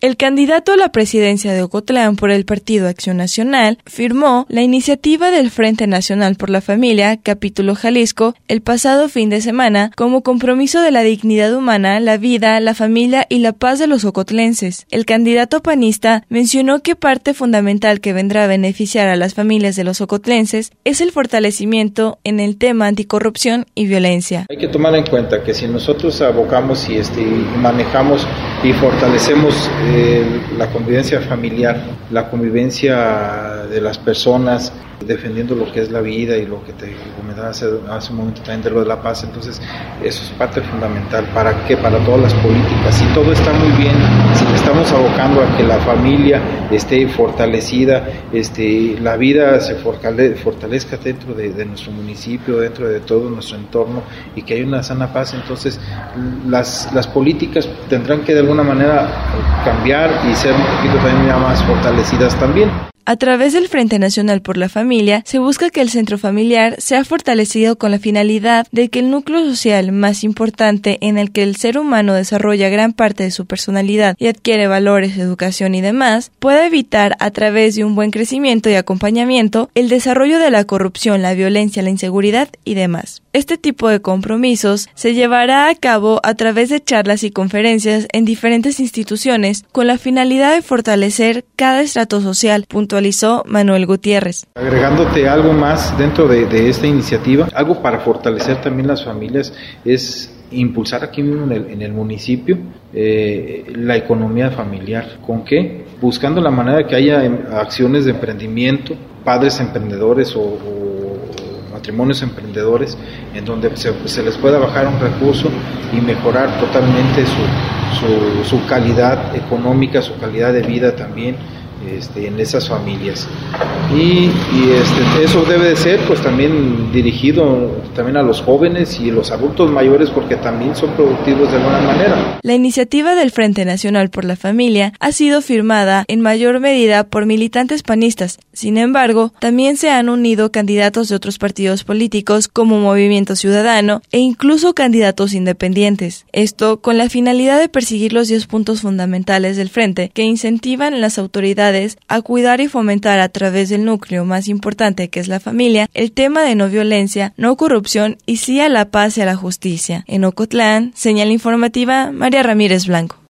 El candidato a la presidencia de Ocotlán por el Partido Acción Nacional firmó la iniciativa del Frente Nacional por la Familia, Capítulo Jalisco, el pasado fin de semana, como compromiso de la dignidad humana, la vida, la familia y la paz de los ocotlenses. El candidato panista mencionó que parte fundamental que vendrá a beneficiar a las familias de los ocotlenses es el fortalecimiento en el tema anticorrupción y violencia. Hay que tomar en cuenta que si nosotros abocamos y manejamos y fortalecemos la convivencia familiar, la convivencia de las personas, defendiendo lo que es la vida y lo que te comentaba hace un momento también de lo de la paz, entonces eso es parte fundamental. ¿Para qué? Para todas las políticas. Si todo está muy bien, si estamos abocando a que la familia esté fortalecida, la vida se fortalezca dentro de nuestro municipio, dentro de todo nuestro entorno y que haya una sana paz, entonces las políticas tendrán que de alguna manera cambiar y ser un poquito también ya más fortalecidas también. A través del Frente Nacional por la Familia, se busca que el centro familiar sea fortalecido con la finalidad de que el núcleo social más importante en el que el ser humano desarrolla gran parte de su personalidad y adquiere valores, educación y demás, pueda evitar a través de un buen crecimiento y acompañamiento el desarrollo de la corrupción, la violencia, la inseguridad y demás. Este tipo de compromisos se llevará a cabo a través de charlas y conferencias en diferentes instituciones con la finalidad de fortalecer cada estrato social, puntualizó Manuel Gutiérrez. Agregándote algo más dentro de esta iniciativa, algo para fortalecer también las familias es impulsar aquí mismo en el municipio la economía familiar. ¿Con qué? Buscando la manera de que haya acciones de emprendimiento, padres emprendedores o matrimonios emprendedores, en donde se les pueda bajar un recurso y mejorar totalmente su calidad económica, su calidad de vida también en esas familias. Y eso debe de ser pues también dirigido también a los jóvenes y los adultos mayores, porque también son productivos de alguna manera. La iniciativa del Frente Nacional por la Familia ha sido firmada en mayor medida por militantes panistas. Sin embargo, también se han unido candidatos de otros partidos políticos como Movimiento Ciudadano e incluso candidatos independientes. Esto con la finalidad de perseguir los 10 puntos fundamentales del Frente que incentivan a las autoridades a cuidar y fomentar a través del núcleo más importante que es la familia, el tema de no violencia, no corrupción y sí a la paz y a la justicia. En Ocotlán, señal informativa, María Ramírez Blanco.